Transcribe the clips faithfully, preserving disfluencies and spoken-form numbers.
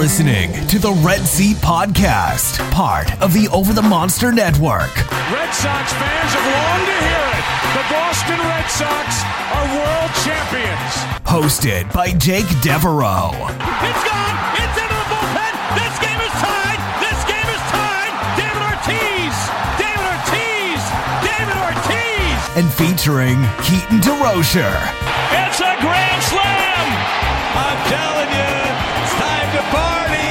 listening to the Red Seat Podcast, part of the Over the Monster Network. Red Sox fans have longed to hear it. The Boston Red Sox are world champions. Hosted by Jake Devereaux. It's gone. It's into the bullpen. This game is tied. This game is tied. David Ortiz. David Ortiz. David Ortiz. And featuring Keaton DeRocher. It's a grand slam. I'm telling you, it's time to party.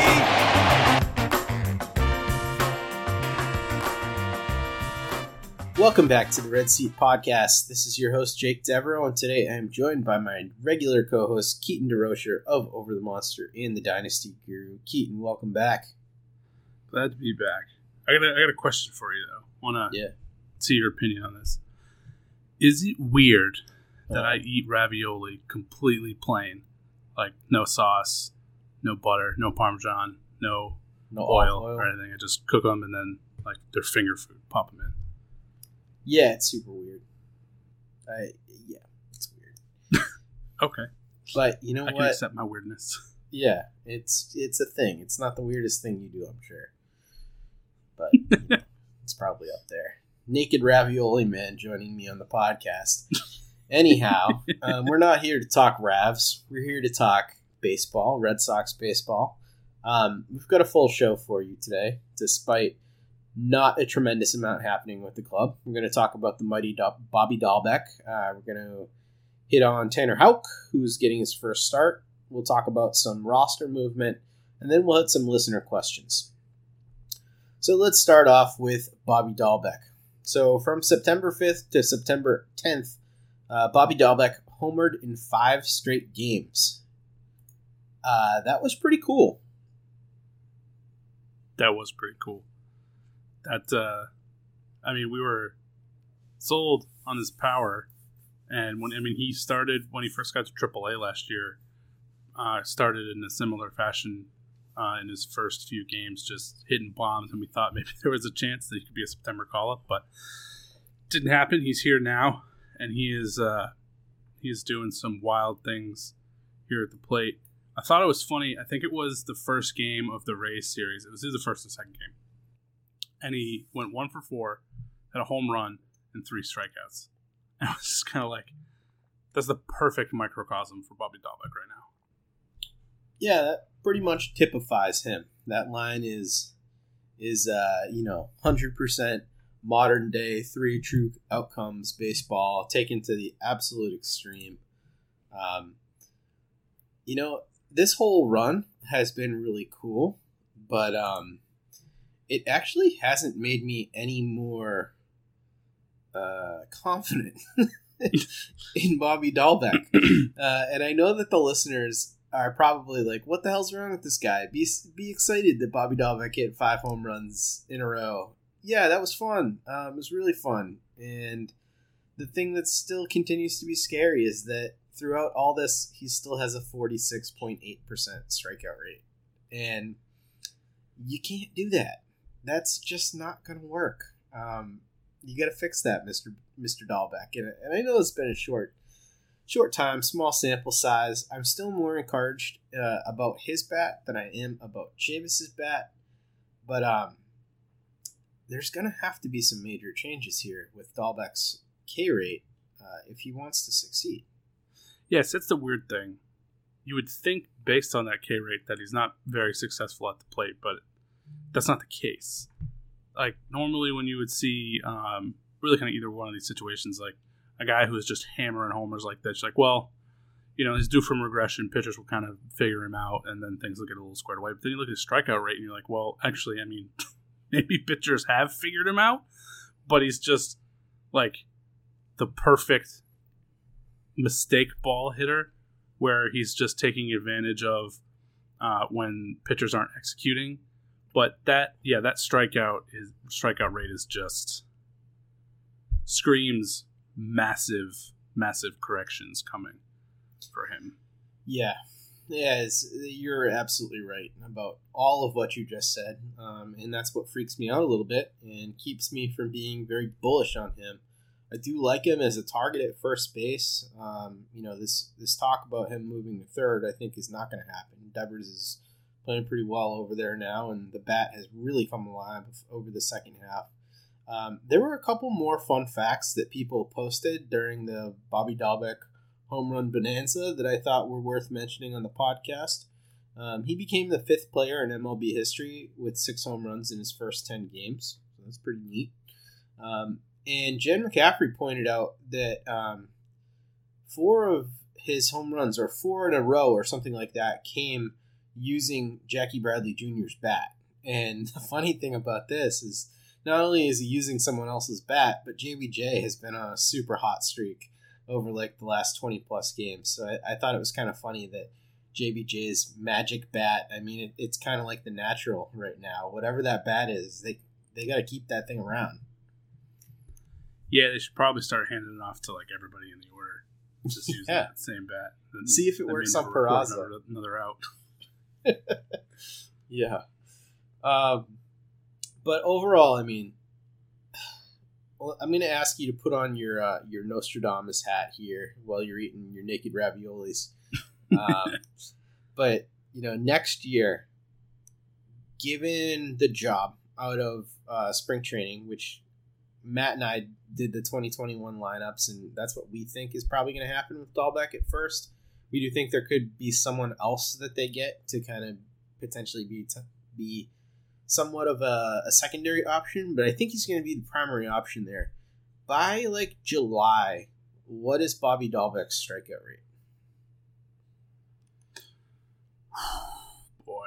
Welcome back to the Red Seat Podcast. This is your host, Jake Devereaux, and today I am joined by my regular co-host, Keaton DeRocher of Over the Monster and the Dynasty Guru. Keaton, welcome back. Glad to be back. I got a, I got a question for you, though. Want to Yeah. see your opinion on this. Is it weird that Uh, I eat ravioli completely plain? Like, no sauce, no butter, no Parmesan, no, No oil, olive oil? or anything. I just cook them and then, like, they're finger food. Pop them in. Yeah, it's super weird. I, yeah, it's weird. Okay. But you know I can what? accept my weirdness. Yeah, it's it's a thing. It's not the weirdest thing you do, I'm sure. But you know, it's probably up there. Naked Ravioli Man joining me on the podcast. Anyhow, um, we're not here to talk Ravs. We're here to talk baseball, Red Sox baseball. Um, we've got a full show for you today, despite not a tremendous amount happening with the club. We're going to talk about the mighty Do- Bobby Dahlbeck. Uh, we're going to hit on Tanner Houck, who's getting his first start. We'll talk about some roster movement, and then we'll hit some listener questions. So let's start off with Bobby Dahlbeck. So from September fifth to September tenth, uh, Bobby Dahlbeck homered in five straight games. Uh, that was pretty cool. That was pretty cool. That, uh, I mean, we were sold on his power. And when, I mean, he started, when he first got to triple A last year, uh, started in a similar fashion uh, in his first few games, just hitting bombs. And we thought maybe there was a chance that he could be a September call-up, but it didn't happen. He's here now, and he is, uh, he is doing some wild things here at the plate. I thought it was funny. I think it was the first game of the Rays series. It was either the first or second game. And he went one for four, had a home run, and three strikeouts. And I was just kind of like, that's the perfect microcosm for Bobby Dahlbeck right now. Yeah, that pretty much typifies him. That line is, is uh, you know, one hundred percent modern day, three true outcomes baseball, taken to the absolute extreme. Um, you know, this whole run has been really cool, but um, it actually hasn't made me any more uh, confident in Bobby Dahlbeck. Uh, and I know that the listeners are probably like, what the hell's wrong with this guy? Be be excited that Bobby Dahlbeck hit five home runs in a row. Yeah, that was fun. Um, it was really fun. And the thing that still continues to be scary is that throughout all this, he still has a forty-six point eight percent strikeout rate. And you can't do that. That's just not going to work. Um, you got to fix that, Mister Mister Dahlbeck. And, and I know it's been a short short time, small sample size. I'm still more encouraged uh, about his bat than I am about Chavis's bat. But um, there's going to have to be some major changes here with Dahlbeck's K rate uh, if he wants to succeed. Yes, that's the weird thing. You would think, based on that K rate, that he's not very successful at the plate, but that's not the case. Like, normally when you would see um, really kind of either one of these situations, like a guy who is just hammering homers like that, you're like, well, you know, he's due from regression. Pitchers will kind of figure him out, and then things will get a little squared away. But then you look at his strikeout rate, and you're like, well, actually, I mean, maybe pitchers have figured him out, but he's just, like, the perfect mistake ball hitter where he's just taking advantage of uh, when pitchers aren't executing. But that, yeah, that strikeout is strikeout rate is just screams massive, massive corrections coming for him. Yeah, yeah, it's, you're absolutely right about all of what you just said, um, and that's what freaks me out a little bit and keeps me from being very bullish on him. I do like him as a target at first base. Um, you know, this this talk about him moving to third, I think, is not going to happen. Devers is playing pretty well over there now, and the bat has really come alive over the second half. Um, there were a couple more fun facts that people posted during the Bobby Dalbec home run bonanza that I thought were worth mentioning on the podcast. Um, he became the fifth player in M L B history with six home runs in his first ten games. So that's pretty neat. Um, and Jen McCaffrey pointed out that um, four of his home runs, or four in a row or something like that, came using Jackie Bradley Junior's bat. And the funny thing about this is not only is he using someone else's bat, but J B J has been on a super hot streak over like the last twenty plus games. So I, I thought it was kind of funny that J B J's magic bat, I mean, it, it's kind of like the natural right now. Whatever that bat is, they they got to keep that thing around. Yeah, they should probably start handing it off to like everybody in the order. Just using yeah. that same bat. And see if it works on Peraza. Another, another out. yeah. Um, but overall, I mean, well, I'm going to ask you to put on your uh, your Nostradamus hat here while you're eating your naked raviolis. um, but, you know, next year, given the job out of uh, spring training, which Matt and I did the twenty twenty-one lineups, and that's what we think is probably going to happen with Dalbec at first. We do think there could be someone else that they get to kind of potentially be t- be somewhat of a, a secondary option, but I think he's going to be the primary option there. By like July, what is Bobby Dalbec's strikeout rate? Boy,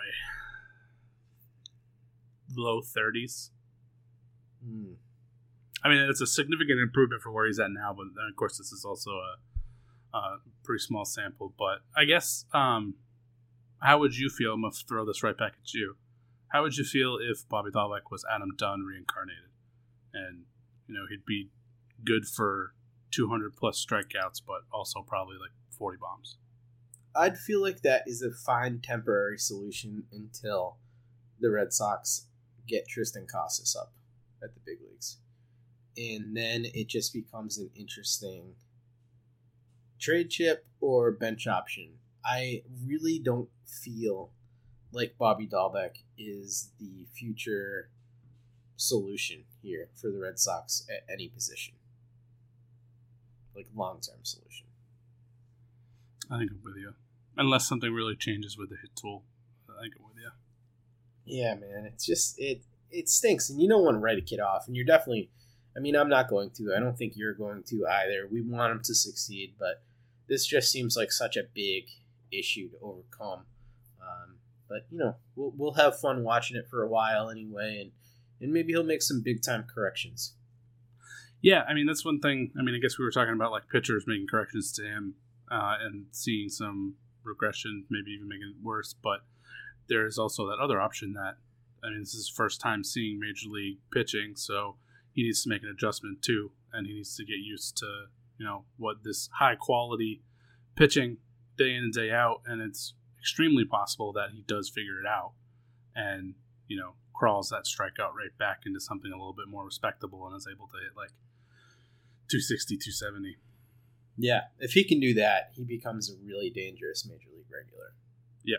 low thirties. Hmm. I mean, it's a significant improvement from where he's at now, but then, of course, this is also a, a pretty small sample. But I guess, um, how would you feel? I'm going to throw this right back at you. How would you feel if Bobby Dalbec was Adam Dunn reincarnated? And, you know, he'd be good for two hundred plus strikeouts, but also probably like forty bombs. I'd feel like that is a fine temporary solution until the Red Sox get Tristan Casas up at the big leagues. And then it just becomes an interesting trade chip or bench option. I really don't feel like Bobby Dalbec is the future solution here for the Red Sox at any position. Like long-term solution. I think I'm with you. Unless something really changes with the hit tool. I think I'm with you. Yeah, man. It's just, it it stinks. And you don't want to write a kid off. And you're definitely, I mean, I'm not going to. I don't think you're going to either. We want him to succeed. But this just seems like such a big issue to overcome. Um, but, you know, we'll, we'll have fun watching it for a while anyway. And, and maybe he'll make some big-time corrections. Yeah, I mean, that's one thing. I mean, I guess we were talking about, like, pitchers making corrections to him uh, and seeing some regression, maybe even making it worse. But there's also that other option that, I mean, this is his first time seeing Major League pitching, so he needs to make an adjustment, too. And he needs to get used to, you know, what this high-quality pitching day in and day out. And it's extremely possible that he does figure it out and, you know, crawls that strikeout rate back into something a little bit more respectable and is able to hit like two sixty, two seventy. Yeah, if he can do that, he becomes a really dangerous Major League regular. Yeah.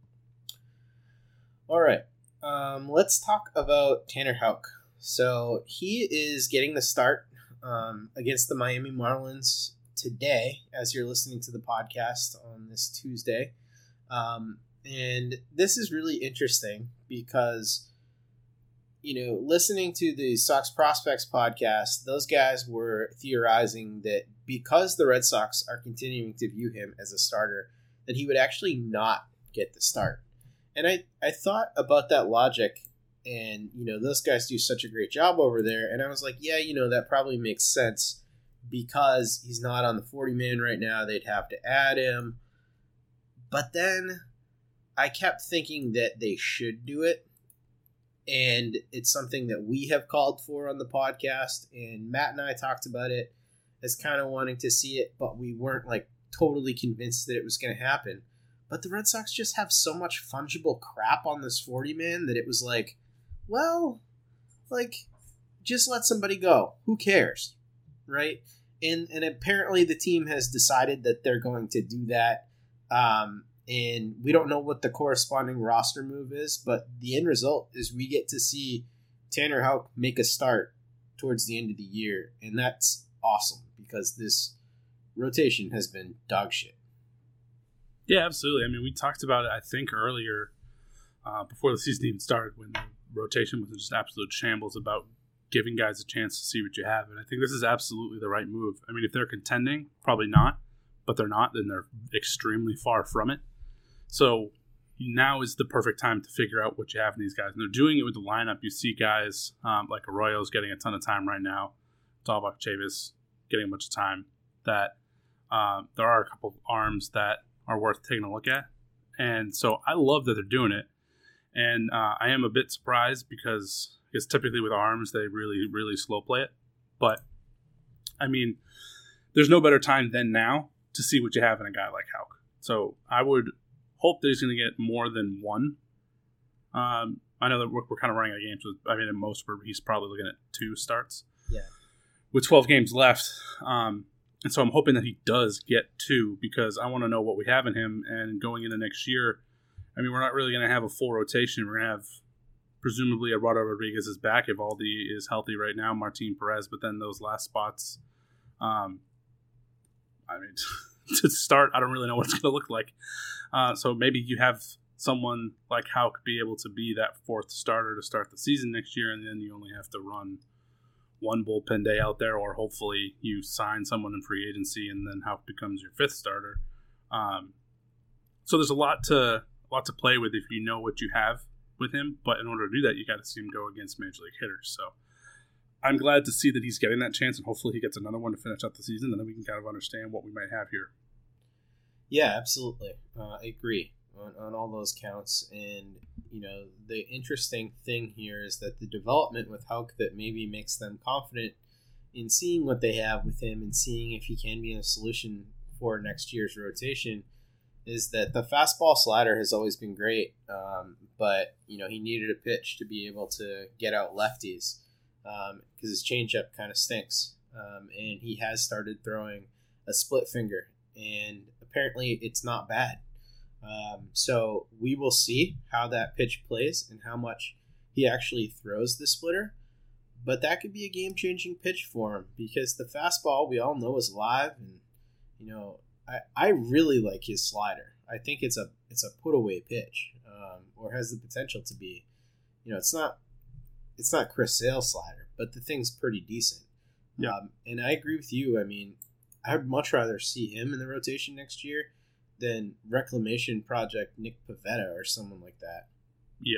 All right, um, let's talk about Tanner Houck. So he is getting the start um, against the Miami Marlins today, as you're listening to the podcast on this Tuesday. Um, and this is really interesting because, you know, listening to the Sox Prospects podcast, those guys were theorizing that because the Red Sox are continuing to view him as a starter, that he would actually not get the start. And I, I thought about that logic, and, you know, those guys do such a great job over there. And I was like, yeah, you know, that probably makes sense because he's not on the forty-man right now. They'd have to add him. But then I kept thinking that they should do it. And it's something that we have called for on the podcast. And Matt and I talked about it as kind of wanting to see it, but we weren't like totally convinced that it was going to happen. But the Red Sox just have so much fungible crap on this forty-man that it was like, well, like, just let somebody go. Who cares? Right? And and apparently the team has decided that they're going to do that. Um, and we don't know what the corresponding roster move is, but the end result is we get to see Tanner Houck make a start towards the end of the year, and that's awesome because this rotation has been dog shit. Yeah, absolutely. I mean, we talked about it, I think, earlier uh, before the season even started when the rotation was just absolute shambles about giving guys a chance to see what you have. And I think this is absolutely the right move. I mean, if they're contending, probably not. But they're not, then they're extremely far from it. So now is the perfect time to figure out what you have in these guys. And they're doing it with the lineup. You see guys um, like Arroyo's getting a ton of time right now. Dalbach Chavis getting a bunch of time. That um, there are a couple of arms that are worth taking a look at. And so I love that they're doing it. And uh, I am a bit surprised because because typically with arms, they really, really slow play it. But, I mean, there's no better time than now to see what you have in a guy like Houck. So I would hope that he's going to get more than one. Um, I know that we're, we're kind of running out of games. With, I mean, in most, he's probably looking at two starts. Yeah. With twelve games left. Um, and so I'm hoping that he does get two because I want to know what we have in him. And going into next year, I mean, we're not really going to have a full rotation. We're going to have presumably Eduardo Rodriguez is back. Evaldi is healthy right now. Martin Perez. But then those last spots, um, I mean, to start, I don't really know what it's going to look like. Uh, so maybe you have someone like Houck be able to be that fourth starter to start the season next year, and then you only have to run one bullpen day out there, or hopefully you sign someone in free agency, and then Houck becomes your fifth starter. Um, so there's a lot to a lot to play with if you know what you have with him, but in order to do that, you got to see him go against major league hitters. So I'm glad to see that he's getting that chance, and hopefully he gets another one to finish out the season, and then we can kind of understand what we might have here. Yeah, absolutely. Uh, I agree on, on all those counts. And, you know, the interesting thing here is that the development with Houck that maybe makes them confident in seeing what they have with him and seeing if he can be a solution for next year's rotation is that the fastball slider has always been great, um, but, you know, he needed a pitch to be able to get out lefties. Because um, his changeup kind of stinks, um, and he has started throwing a split finger, and apparently it's not bad. Um, so we will see how that pitch plays and how much he actually throws the splitter, but that could be a game-changing pitch for him because the fastball we all know is live, and you know I, I really like his slider. I think it's a it's a put-away pitch, um, or has the potential to be. You know, it's not. It's not Chris Sale's slider, but the thing's pretty decent. Yeah. Um, and I agree with you. I mean, I'd much rather see him in the rotation next year than Reclamation Project Nick Pivetta or someone like that. Yeah.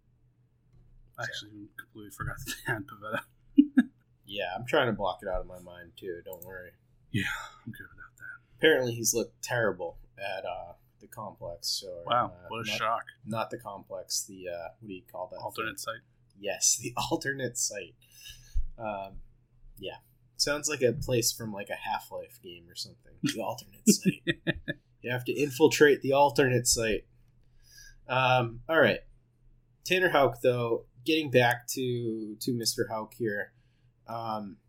I actually so. completely forgot that they had Pivetta. Yeah, I'm trying to block it out of my mind too. Don't worry. Yeah, I'm good without that. Apparently he's looked terrible at uh, the complex. So, wow, uh, what a not, shock. Not the complex, the, uh, what do you call that? Alternate thing? site. Yes, the alternate site. Um, yeah. Sounds like a place from like a Half-Life game or something. The alternate site. You have to infiltrate the alternate site. Um, all right. Tanner Houck, though, getting back to, to Mister Houck here. Um,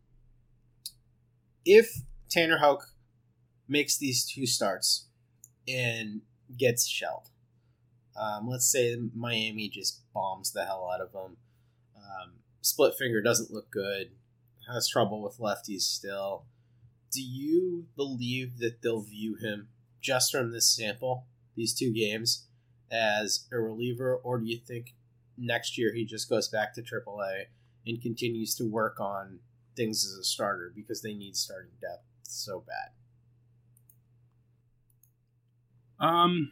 if Tanner Houck makes these two starts and gets shelled, um, let's say Miami just bombs the hell out of him. Um, split finger doesn't look good. Has trouble with lefties still. Do you believe that they'll view him just from this sample, these two games, as a reliever, or do you think next year he just goes back to triple A and continues to work on things as a starter because they need starting depth so bad? Um.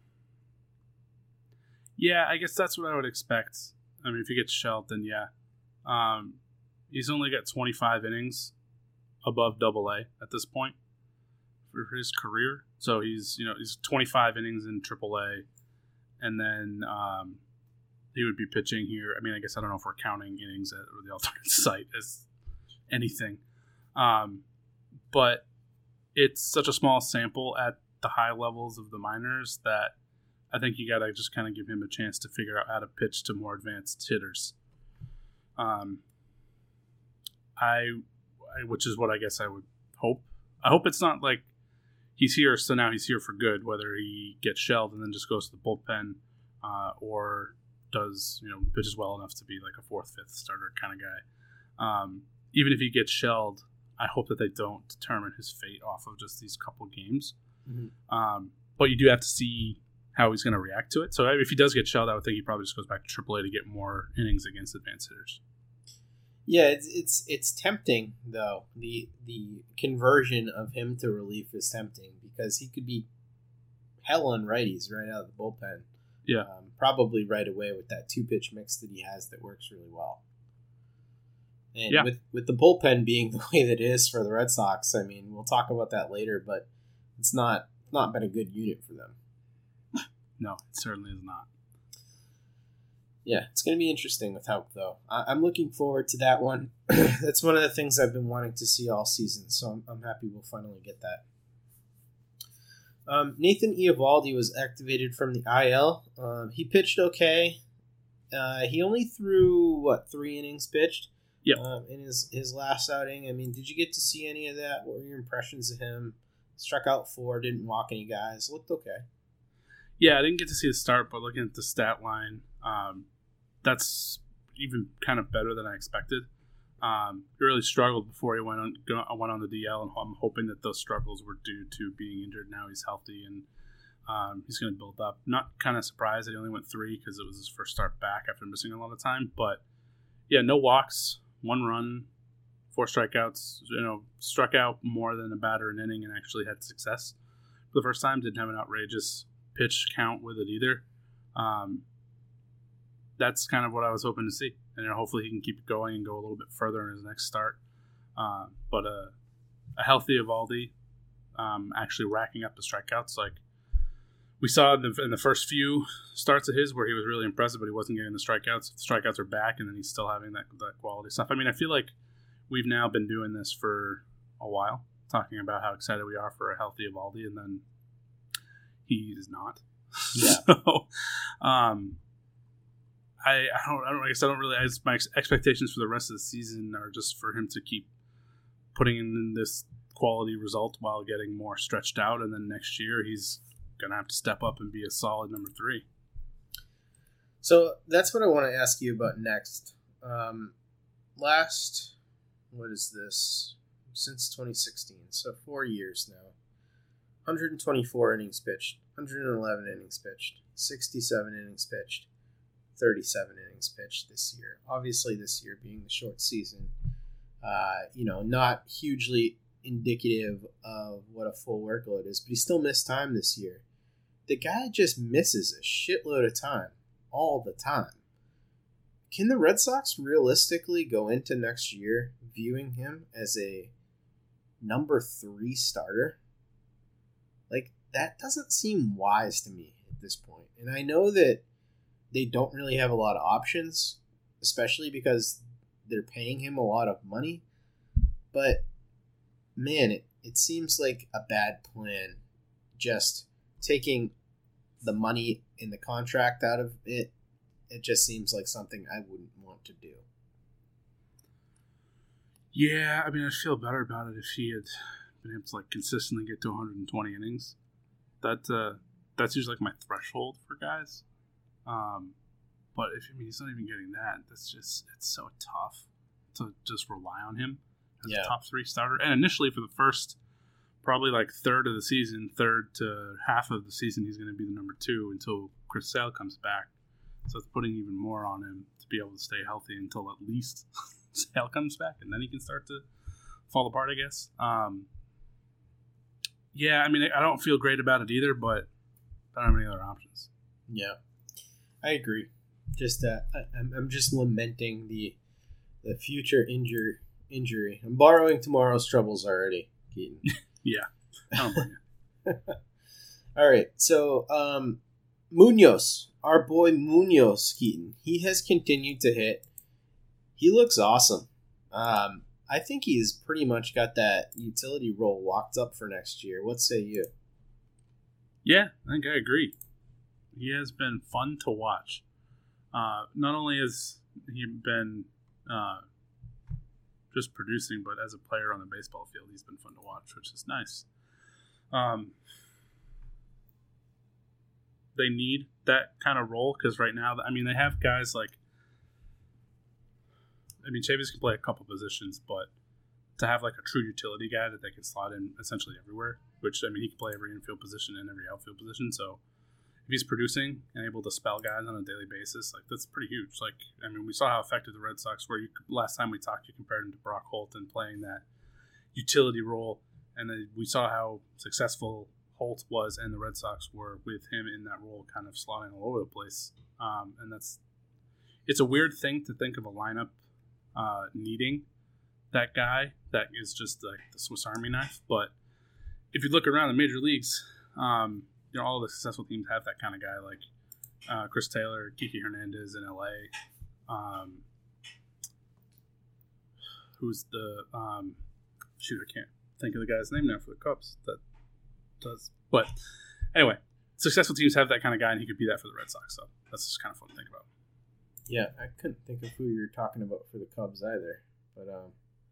Yeah, I guess that's what I would expect. I mean, if he gets shelled, then yeah. Um, he's only got twenty-five innings above double A at this point for his career. So he's, you know, he's twenty-five innings in triple A, and then um, he would be pitching here. I mean, I guess I don't know if we're counting innings at the alternate site as anything. Um, but it's such a small sample at the high levels of the minors that I think you got to just kind of give him a chance to figure out how to pitch to more advanced hitters. Um, I, I, which is what I guess I would hope. I hope it's not like he's here, so now he's here for good. Whether he gets shelled and then just goes to the bullpen, uh, or does you know pitches well enough to be like a fourth, fifth starter kind of guy. Um, even if he gets shelled, I hope that they don't determine his fate off of just these couple games. Mm-hmm. Um, but you do have to see how he's going to react to it. So if he does get shelled, I would think he probably just goes back to triple A to get more innings against advanced hitters. Yeah, it's it's it's tempting though. The the conversion of him to relief is tempting because he could be hell on righties right out of the bullpen. Yeah, um, probably right away with that two pitch mix that he has that works really well. And yeah. with with the bullpen being the way that it is for the Red Sox, I mean, we'll talk about that later, but it's not not been a good unit for them. No, it certainly is not. Yeah, it's going to be interesting with Houck, though. I- I'm looking forward to that one. That's one of the things I've been wanting to see all season, so I'm, I'm happy we'll finally get that. Um, Nathan Eovaldi was activated from the I L. Um, he pitched okay. Uh, he only threw, what, three innings pitched? Yeah. Um, in his, his last outing. I mean, did you get to see any of that? What were your impressions of him? Struck out four, didn't walk any guys. Looked okay. Yeah, I didn't get to see the start, but looking at the stat line, um, that's even kind of better than I expected. Um, he really struggled before he went on went on the D L, and I'm hoping that those struggles were due to being injured. Now he's healthy, and um, he's going to build up. Not kind of surprised that he only went three because it was his first start back after missing a lot of time. But, yeah, no walks, one run, four strikeouts. You know, struck out more than a batter an inning and actually had success for the first time. Didn't have an outrageous pitch count with it either. Um, that's kind of what I was hoping to see. And you know, hopefully he can keep it going and go a little bit further in his next start. Uh, but uh, a healthy Eovaldi, um, actually racking up the strikeouts. Like we saw in the, in the first few starts of his where he was really impressive, but he wasn't getting the strikeouts. The strikeouts are back, and then he's still having that, that quality stuff. I mean, I feel like we've now been doing this for a while, talking about how excited we are for a healthy Eovaldi, and then he is not. Yeah. so, um, I, I don't, I don't, I guess I don't really, I just, my ex- expectations for the rest of the season are just for him to keep putting in this quality result while getting more stretched out. And then next year he's going to have to step up and be a solid number three. So that's what I want to ask you about next. Um, last, what is this? Since twenty sixteen. So four years now. one hundred twenty-four innings pitched. one hundred eleven innings pitched. sixty-seven innings pitched. thirty-seven innings pitched this year. Obviously, this year being the short season, uh, you know, not hugely indicative of what a full workload is, but he still missed time this year. The guy just misses a shitload of time all the time. Can the Red Sox realistically go into next year viewing him as a number three starter? Like, that doesn't seem wise to me at this point. And I know that they don't really have a lot of options, especially because they're paying him a lot of money. But, man, it, it seems like a bad plan just taking the money in the contract out of it. It just seems like something I wouldn't want to do. Yeah, I mean, I'd feel better about it if he had been able to like consistently get to one hundred twenty innings. That uh, that's usually like my threshold for guys. Um, but if I mean he's not even getting that, that's just it's so tough to just rely on him as yeah. a top three starter. And initially for the first probably like third of the season, third to half of the season, he's going to be the number two until Chris Sale comes back. So it's putting even more on him to be able to stay healthy until at least Sale comes back, and then he can start to fall apart, I guess. Um, yeah, I mean, I don't feel great about it either, but I don't have any other options. Yeah, I agree. Just uh, I, I'm I'm just lamenting the the future injure injury. I'm borrowing tomorrow's troubles already, Keaton. Yeah, I don't blame you. All right, so um, Munoz, our boy Munoz, Keaton, he has continued to hit. He looks awesome. Um, I think he's pretty much got that utility role locked up for next year. What say you? Yeah, I think I agree. He has been fun to watch. Uh, not only has he been uh, just producing, but as a player on the baseball field, he's been fun to watch, which is nice. Um, they need that kind of role because right now, I mean, they have guys like, I mean, Chavis can play a couple positions, but to have like a true utility guy that they can slot in essentially everywhere, which, I mean, he can play every infield position and every outfield position. So if he's producing and able to spell guys on a daily basis, like that's pretty huge. Like, I mean, we saw how effective the Red Sox were. You, last time we talked, you compared him to Brock Holt and playing that utility role. And then we saw how successful Holt was and the Red Sox were with him in that role, kind of slotting all over the place. Um, and that's, it's a weird thing to think of a lineup uh, needing that guy that is just like the Swiss Army knife. But if you look around the major leagues, um, you know, all the successful teams have that kind of guy, like uh, Chris Taylor, Kiki Hernandez in L A. Um, who's the um, shoot? I can't think of the guy's name now for the Cubs. That does, but anyway, successful teams have that kind of guy, and he could be that for the Red Sox. So that's just kind of fun to think about. Yeah, I couldn't think of who you're talking about for the Cubs either, but um,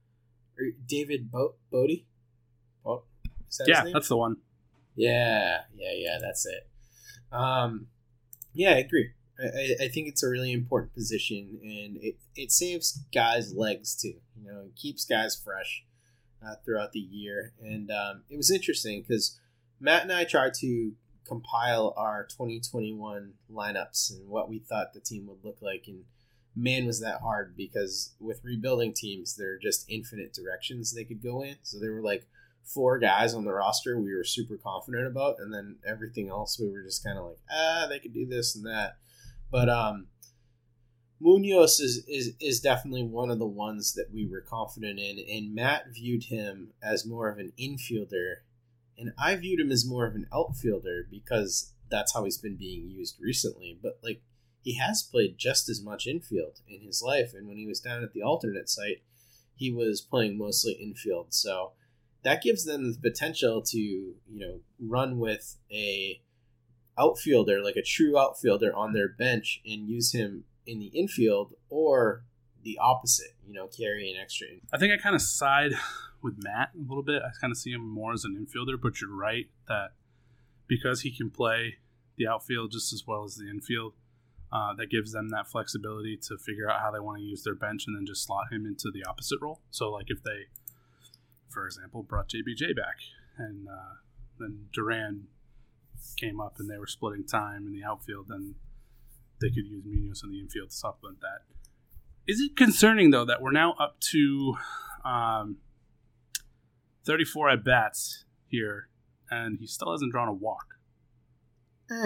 David Bo- Bodie. Bo- is that yeah, his name? That's the one. Yeah, yeah, yeah, that's it. Um, yeah, I agree. I, I think it's a really important position, and it, it saves guys' legs too. You know, it keeps guys fresh uh, throughout the year. And um, it was interesting because Matt and I tried to compile our twenty twenty-one lineups and what we thought the team would look like. And man, was that hard, because with rebuilding teams, there are just infinite directions they could go in. So there were like four guys on the roster we were super confident about, and then everything else we were just kind of like, ah, they could do this and that. But um, Munoz is, is is definitely one of the ones that we were confident in, and Matt viewed him as more of an infielder, and I viewed him as more of an outfielder because that's how he's been being used recently. But like, he has played just as much infield in his life, and when he was down at the alternate site, he was playing mostly infield. So that gives them the potential to, you know, run with a outfielder, like a true outfielder on their bench, and use him in the infield, or the opposite, you know, carry an extra infield. I think I kind of side with Matt a little bit. I kind of see him more as an infielder, but you're right that because he can play the outfield just as well as the infield, uh, that gives them that flexibility to figure out how they want to use their bench and then just slot him into the opposite role. So like if they, for example, brought J B J back and uh, then Duran came up and they were splitting time in the outfield, then they could use Munoz in the infield to supplement that. Is it concerning, though, that we're now up to um, thirty-four at-bats here, and he still hasn't drawn a walk? Eh.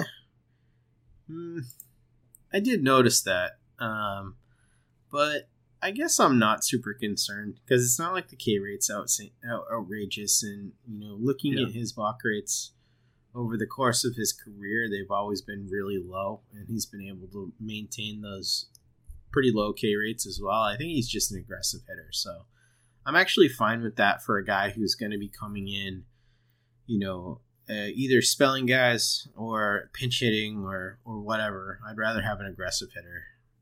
Mm, I did notice that, um, but I guess I'm not super concerned, because it's not like the K rate's out, out, outrageous, and, you know, looking yeah. at his walk rates over the course of his career, they've always been really low, and he's been able to maintain those pretty low K rates as well. I think he's just an aggressive hitter, so I'm actually fine with that for a guy who's going to be coming in, you know, uh, either spelling guys or pinch hitting or, or whatever. I'd rather have an aggressive hitter.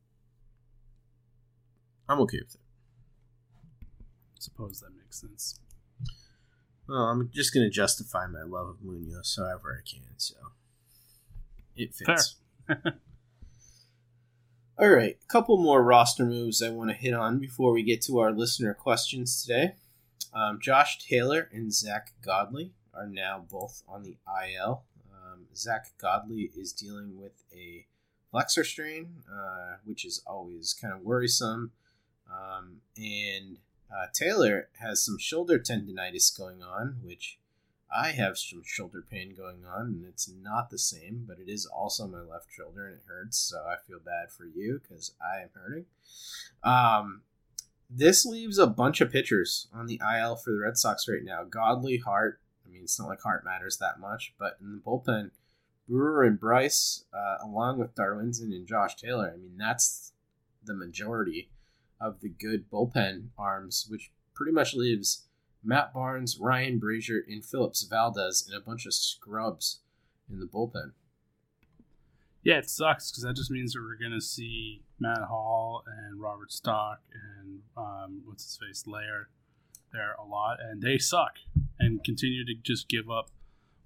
I'm okay with it. I suppose that makes sense. Well, I'm just going to justify my love of Munoz however I can, so it fits. Fair. All right, a couple more roster moves I want to hit on before we get to our listener questions today. Um, Josh Taylor and Zach Godley are now both on the I L. Um, Zach Godley is dealing with a flexor strain, uh, which is always kind of worrisome. Um, and uh, Taylor has some shoulder tendonitis going on, which I have some shoulder pain going on, and it's not the same, but it is also my left shoulder, and it hurts, so I feel bad for you because I am hurting. Um, this leaves a bunch of pitchers on the I L for the Red Sox right now. Godley, Hart, I mean, it's not like Hart matters that much, but in the bullpen, Brewer and Bryce, uh, along with Darwinzon and Josh Taylor, I mean, that's the majority of the good bullpen arms, which pretty much leaves Matt Barnes, Ryan Brazier, and Phillips Valdez and a bunch of scrubs in the bullpen. Yeah, it sucks because that just means that we're going to see Matt Hall and Robert Stock and um, what's his face, Lair there a lot, and they suck and continue to just give up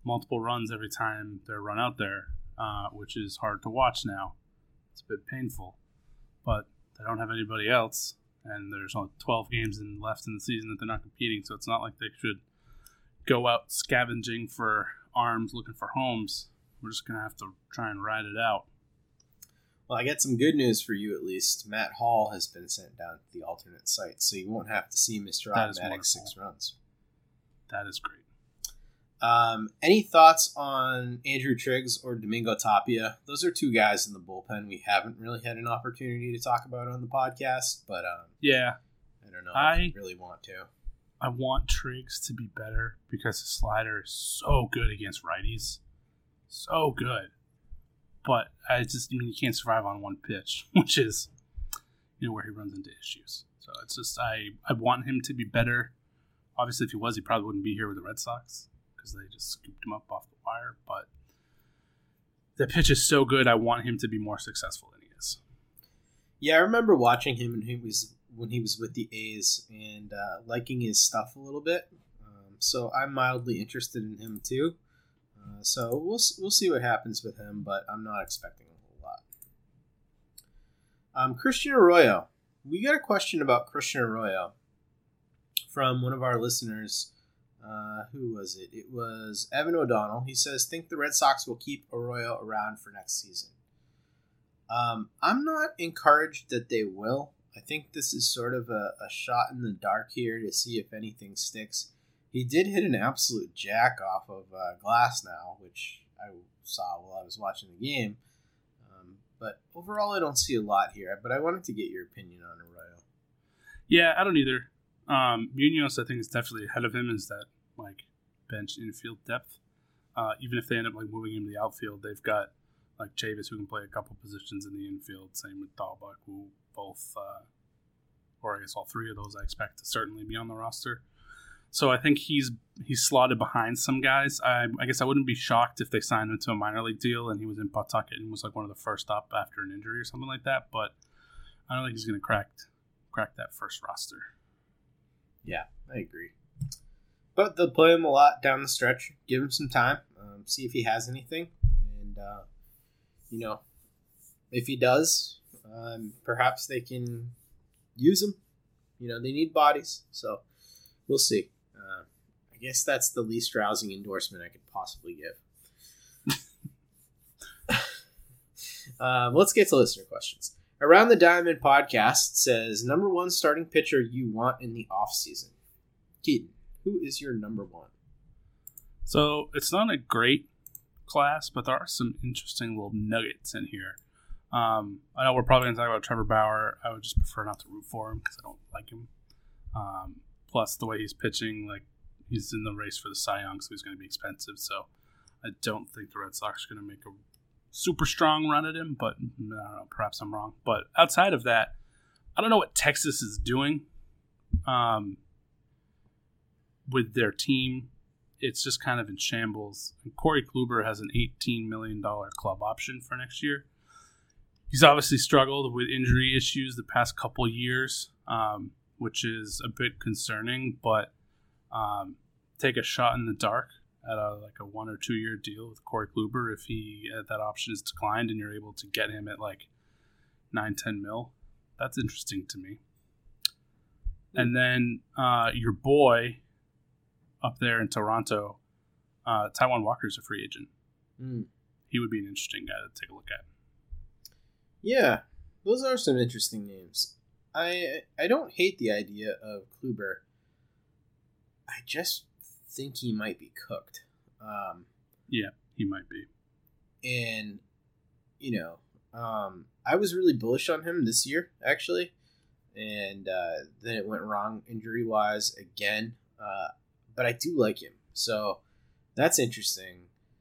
multiple runs every time they're run out there, uh, which is hard to watch now. It's a bit painful. But they don't have anybody else, and there's only twelve games in, left in the season that they're not competing, so it's not like they should go out scavenging for arms, looking for homes. We're just going to have to try and ride it out. Well, I got some good news for you, at least. Matt Hall has been sent down to the alternate site, so you won't have to see Mister Automatic six runs. That is great. Um, any thoughts on Andrew Triggs or Domingo Tapia? Those are two guys in the bullpen we haven't really had an opportunity to talk about on the podcast, but um, yeah, I don't know I, if you really want to. I want Triggs to be better because his slider is so good against righties. So good. But I just, I mean, you can't survive on one pitch, which is, you know, where he runs into issues. So it's just, I, I want him to be better. Obviously, if he was, he probably wouldn't be here with the Red Sox because they just scooped him up off the wire. But the pitch is so good, I want him to be more successful than he is. Yeah, I remember watching him when he was when he was with the A's and uh, liking his stuff a little bit. Um, so I'm mildly interested in him too. Uh, so we'll we'll see what happens with him, but I'm not expecting a whole lot. Um, Christian Arroyo. We got a question about Christian Arroyo from one of our listeners. Uh, who was it? It was Evan O'Donnell. He says, think the Red Sox will keep Arroyo around for next season. Um, I'm not encouraged that they will. I think this is sort of a, a shot in the dark here to see if anything sticks. He did hit an absolute jack off of uh, glass now, which I saw while I was watching the game. Um, but overall, I don't see a lot here. But I wanted to get your opinion on Arroyo. Yeah, I don't either. Um, Munoz, I think, is definitely ahead of him. Is that like bench infield depth? Uh, even if they end up like moving him to the outfield, they've got like Chavis who can play a couple positions in the infield. Same with Dahlbuck, who both, uh, or I guess all three of those, I expect to certainly be on the roster. So I think he's he's slotted behind some guys. I, I guess I wouldn't be shocked if they signed him to a minor league deal and he was in Pawtucket and was like one of the first up after an injury or something like that. But I don't think he's going to crack crack that first roster. Yeah, I agree. But they'll play him a lot down the stretch. Give him some time. Um, see if he has anything. And, uh, you know, if he does, um, perhaps they can use him. You know, they need bodies. So we'll see. Uh, I guess that's the least rousing endorsement I could possibly give. uh, let's get to listener questions. Around the Diamond podcast says, number one starting pitcher you want in the offseason. Keaton, who is your number one? So it's not a great class, but there are some interesting little nuggets in here. Um, I know we're probably going to talk about Trevor Bauer. I would just prefer not to root for him because I don't like him. Um, plus, the way he's pitching, like he's in the race for the Cy Young, so he's going to be expensive. So I don't think the Red Sox are going to make a super strong run at him, but I don't know, perhaps I'm wrong. But outside of that, I don't know what Texas is doing um, with their team. It's just kind of in shambles. And Corey Kluber has an eighteen million dollars club option for next year. He's obviously struggled with injury issues the past couple years, um, which is a bit concerning, but um, take a shot in the dark at a, like a one or two year deal with Corey Kluber if he uh, that option is declined and you're able to get him at like nine, ten mil. That's interesting to me. And then uh, your boy up there in Toronto, uh, Taijuan Walker's a free agent. Mm. He would be an interesting guy to take a look at. Yeah, those are some interesting names. I I don't hate the idea of Kluber. I just think he might be cooked. Um, yeah, he might be. And, you know, um, I was really bullish on him this year, actually. And uh, then it went wrong injury-wise again. Uh, but I do like him. So that's interesting.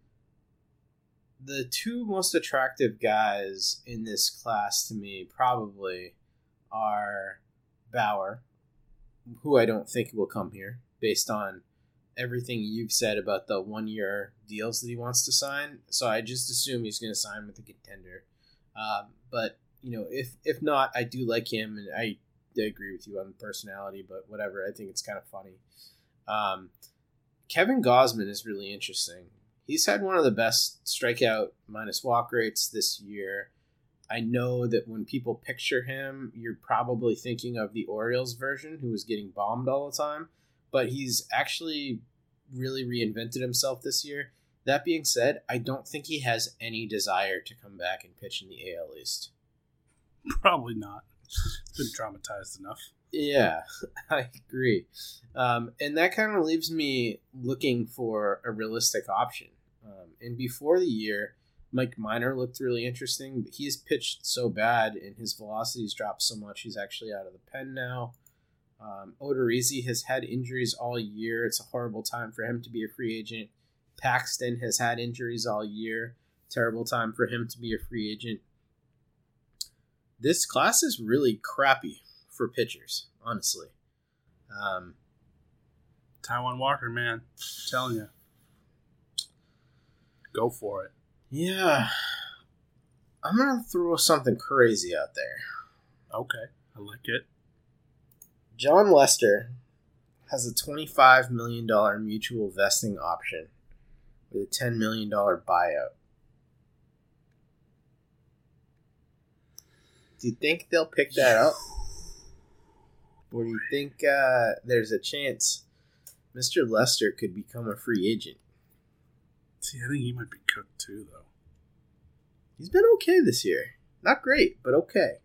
The two most attractive guys in this class to me probably are Bauer, who I don't think will come here based on everything you've said about the one-year deals that he wants to sign. So I just assume he's going to sign with a contender. Um, but, you know, if if not, I do like him, and I agree with you on the personality, but whatever. I think it's kind of funny. Um, Kevin Gausman is really interesting. he's had one of the best strikeout minus walk rates this year. I know that when people picture him, you're probably thinking of the Orioles version, who was getting bombed all the time, but he's actually really reinvented himself this year. That being said, I don't think he has any desire to come back and pitch in the A L East. Probably not. Been traumatized enough. Yeah, I agree. Um, and that kind of leaves me looking for a realistic option. Um, and before the year, Mike Minor looked really interesting, but he's pitched so bad and his velocity's dropped so much he's actually out of the pen now. Um, Odorizzi has had injuries all year. It's a horrible time for him to be a free agent. Paxton has had injuries all year. Terrible time for him to be a free agent. This class is really crappy for pitchers, honestly. Um, Taijuan Walker, man. I'm telling you. Go for it. Yeah. I'm going to throw something crazy out there. Okay. I like it. John Lester has a twenty-five million dollars mutual vesting option with a ten million dollars buyout. Do you think they'll pick that up? Or do you think uh, there's a chance Mister Lester could become a free agent? See, I think he might be cooked too, though. He's been okay this year. Not great, but okay.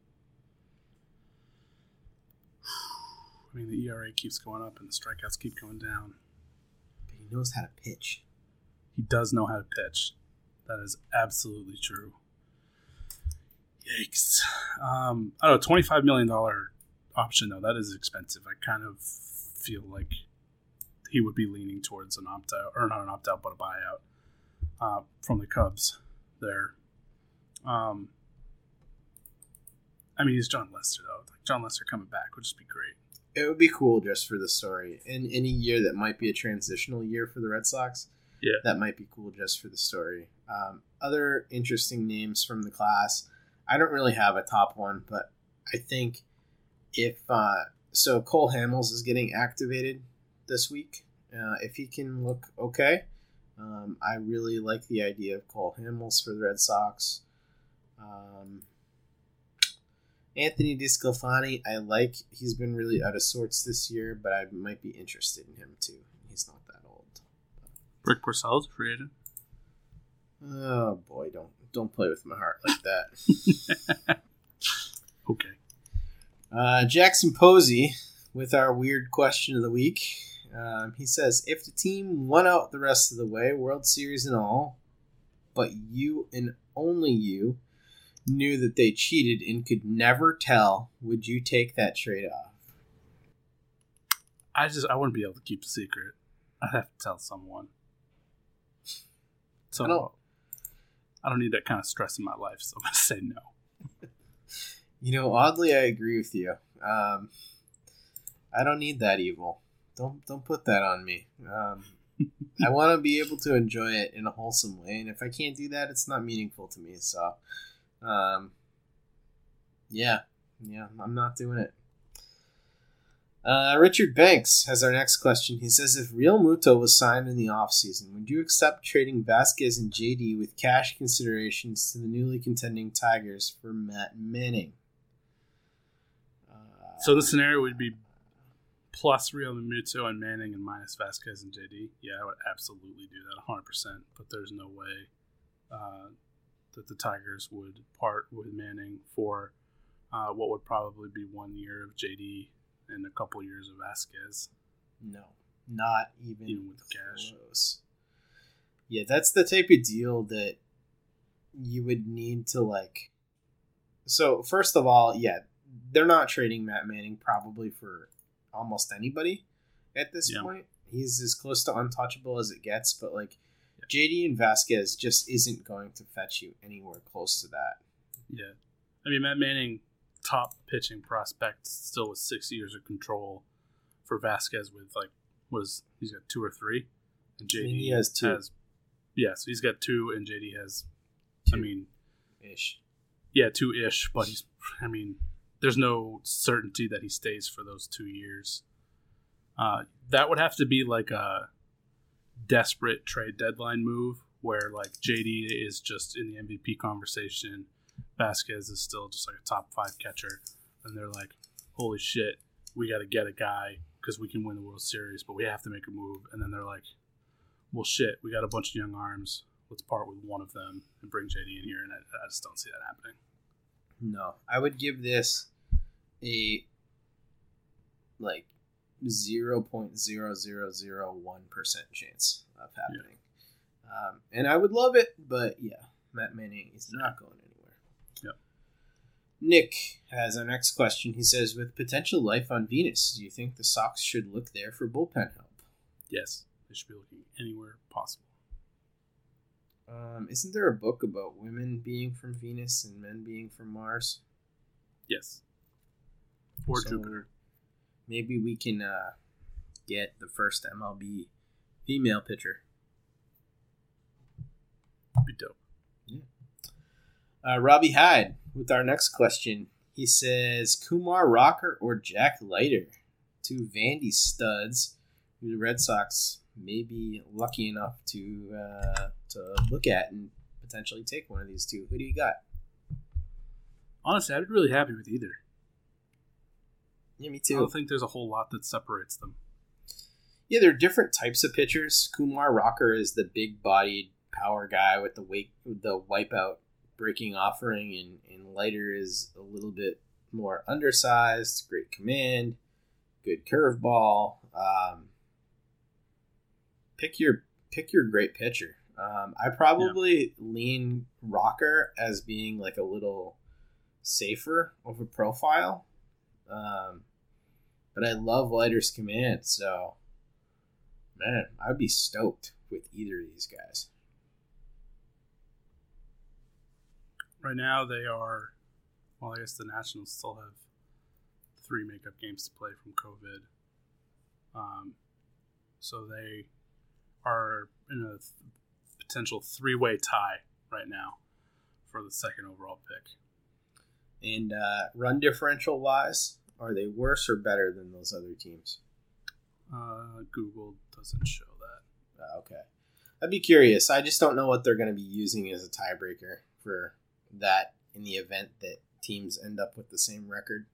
I mean, the E R A keeps going up and the strikeouts keep going down. But he knows how to pitch. He does know how to pitch. That is absolutely true. Yikes. Um, I don't know, twenty-five million dollars option, though, that is expensive. I kind of feel like he would be leaning towards an opt-out, or not an opt-out, but a buyout uh, from the Cubs there. Um, I mean, he's John Lester, though. Like, John Lester coming back would just be great. It would be cool just for the story. In any year that might be a transitional year for the Red Sox, yeah, that might be cool just for the story. Um, other interesting names from the class. I don't really have a top one, but I think if uh, so, Cole Hamels is getting activated this week. Uh, if he can look okay, um, I really like the idea of Cole Hamels for the Red Sox. Um, Anthony DeSclafani, I like. He's been really out of sorts this year, but I might be interested in him too. He's not that old. Rick Porcello's a free agent. Oh boy, don't don't play with my heart like that. Okay. Uh, Jackson Posey with our weird question of the week. Um, he says, if the team won out the rest of the way, World Series and all, but you and only you knew that they cheated and could never tell, would you take that trade off? I just I wouldn't be able to keep a secret. I'd have to tell someone. So I don't, I don't need that kind of stress in my life, so I'm going to say no. You know, oddly, I agree with you. Um, I don't need that evil. Don't don't put that on me. Um, I want to be able to enjoy it in a wholesome way, and if I can't do that, it's not meaningful to me. So, um, yeah, yeah, I'm not doing it. Uh, Richard Banks has our next question. He says, if Real Muto was signed in the offseason, would you accept trading Vasquez and J D with cash considerations to the newly contending Tigers for Matt Manning? Uh, so the scenario would be plus Real Muto and Manning and minus Vasquez and J D. Yeah, I would absolutely do that one hundred percent. But there's no way uh, that the Tigers would part with Manning for uh, what would probably be one year of J D and a couple years of Vasquez. No, not even, even with cash. Close. Yeah, that's the type of deal that you would need to, like... So, first of all, yeah, they're not trading Matt Manning probably for almost anybody at this yeah. point. He's as close to untouchable as it gets, but, like, yeah. J D and Vasquez just isn't going to fetch you anywhere close to that. Yeah. I mean, Matt Manning... top pitching prospect, still with six years of control. For Vasquez, with like was he's got two or three, and J D he has two. Has, yeah, so he's got two, and J D has, two. I mean, ish. Yeah, two ish, but he's. I mean, there's no certainty that he stays for those two years. Uh, that would have to be like a desperate trade deadline move where like J D is just in the M V P conversation, Vasquez is still just like a top five catcher, and they're like, holy shit, we got to get a guy because we can win the World Series, but we have to make a move. And then they're like, well, shit, we got a bunch of young arms. Let's part with one of them and bring J D in here. And I, I just don't see that happening. No, I would give this a like zero point zero zero zero one percent chance of happening. Yeah. Um, and I would love it, but yeah, Matt Manning is not going anywhere. Yep. Nick has our next question. He says, with potential life on Venus, do you think the Sox should look there for bullpen help? Yes, they should be looking anywhere possible. Um, isn't there a book about women being from Venus and men being from Mars? Yes. Or so Jupiter. Maybe we can uh, get the first M L B female pitcher. Be dope. Yeah. Uh, Robbie Hyde with our next question. He says, Kumar Rocker or Jack Leiter? Two Vandy studs who the Red Sox may be lucky enough to uh, to look at and potentially take one of these two. Who do you got? Honestly, I'd be really happy with either. Yeah, me I too. don't think there's a whole lot that separates them. Yeah, there are different types of pitchers. Kumar Rocker is the big-bodied power guy with the wake, the wipeout breaking offering, and, and Leiter is a little bit more undersized, great command, good curveball. Um, pick your pick your great pitcher. Um, I probably yeah. lean Rocker as being like a little safer of a profile. Um, but I love Leiter's command, so man, I'd be stoked with either of these guys. Right now, they are, well, I guess the Nationals still have three makeup games to play from COVID. Um, so they are in a th- potential three-way tie right now for the second overall pick. And uh, run differential wise, are they worse or better than those other teams? Uh, Google doesn't show that. Uh, okay. I'd be curious. I just don't know what they're going to be using as a tiebreaker for that in the event that teams end up with the same record.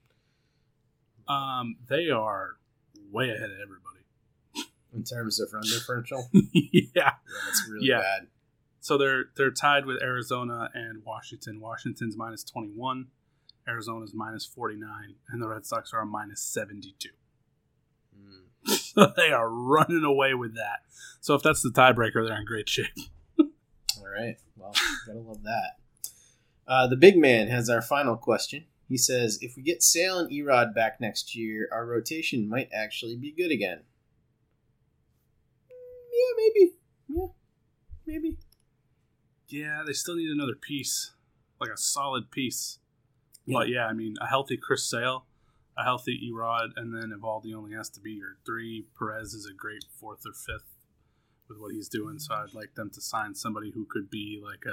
Um, they are way ahead of everybody. In terms of run differential? yeah. Yeah, that's really yeah. bad. So they're they're tied with Arizona and Washington. Washington's minus twenty-one, Arizona's minus forty-nine, and the Red Sox are a minus seventy-two. Mm. So they are running away with that. So if that's the tiebreaker, they're in great shape. All right. Well, gotta love that. Uh, the big man has our final question. He says, if we get Sale and Erod back next year, our rotation might actually be good again. Yeah, maybe. Yeah, maybe. Yeah, they still need another piece, like a solid piece. Yeah. But yeah, I mean, a healthy Chris Sale, a healthy Erod, and then Evaldi only has to be your three. Perez is a great fourth or fifth with what he's doing, so I'd like them to sign somebody who could be like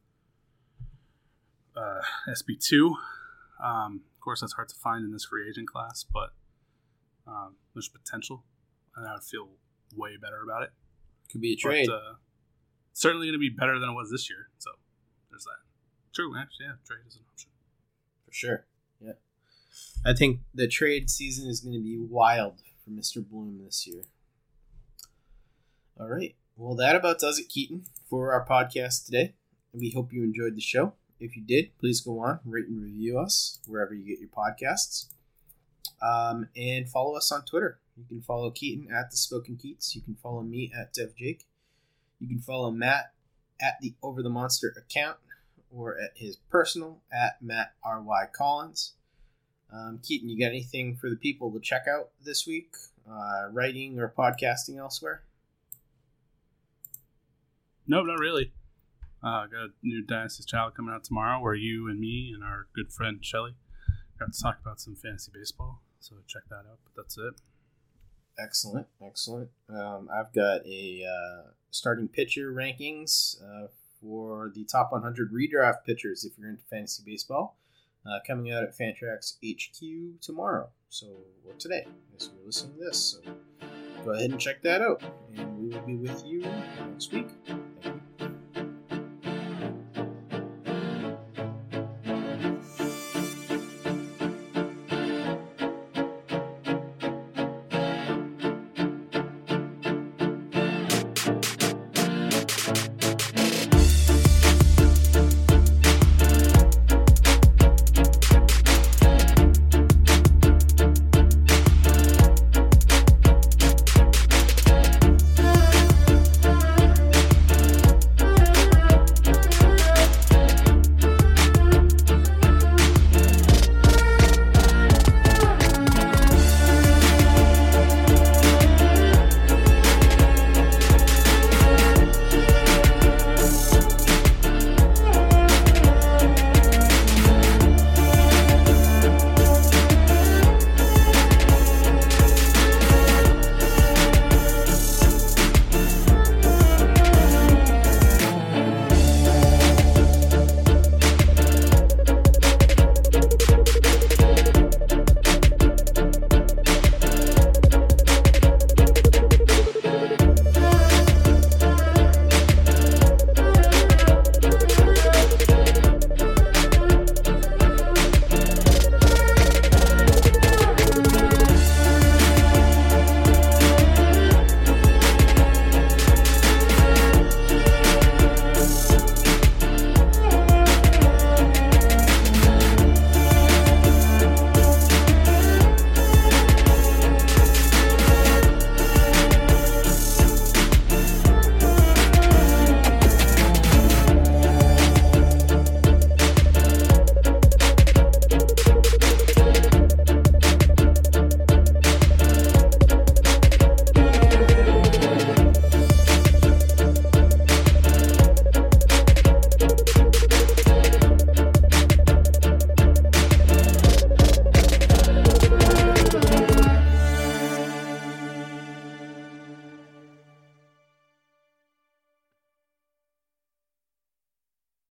a, a S B two. Um, of course, that's hard to find in this free agent class, but um, there's potential, and I would feel way better about it. Could be a trade. But, uh, certainly going to be better than it was this year, so there's that. True, actually, yeah, trade is an option. For sure, yeah. I think the trade season is going to be wild for Mister Bloom this year. All right. Well, that about does it, Keaton, for our podcast today. We hope you enjoyed the show. If you did, please go on, rate and review us wherever you get your podcasts. Um, and follow us on Twitter. You can follow Keaton at The Spoken Keats. You can follow me at Dev Jake. You can follow Matt at the Over the Monster account or at his personal at Matt R Y Collins. Um, Keaton, you got anything for the people to check out this week? Uh, writing or podcasting elsewhere? No, not really. Uh, got a new Dynasty's Child coming out tomorrow where you and me and our good friend Shelly got to talk about some fantasy baseball. So check that out. But that's it. Excellent. Excellent. Um, I've got a uh, starting pitcher rankings uh, for the top one hundred redraft pitchers if you're into fantasy baseball uh, coming out at Fantrax H Q tomorrow. So, or today, as we're listening to this. So go ahead and check that out. And we will be with you next week.